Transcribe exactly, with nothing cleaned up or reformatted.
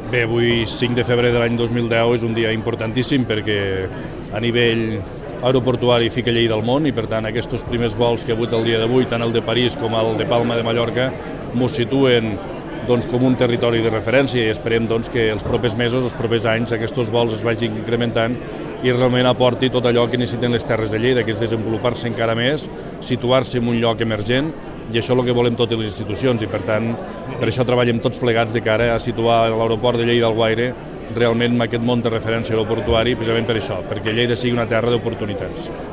Bé, avui, cinc de febrer de l'any dos mil deu, és un dia importantíssim perquè a nivell aeroportuari fica Lleida al món i, per tant, aquests primers vols que ha hagut el dia d'avui, tant el de París com el de Palma de Mallorca, ens situen doncs, com un territori de referència i esperem doncs, que els propers mesos, els propers anys, aquests vols es vagin incrementant i realment aporti tot allò que necessiten les terres de Lleida, que és desenvolupar-se encara més, situar-se en un lloc emergent, i això és el que volem totes les institucions, i per tant, per això treballem tots plegats de cara a situar l'aeroport de Lleida-Alguaire realment en aquest món de referència aeroportuari, precisament per això, perquè Lleida sigui una terra d'oportunitats.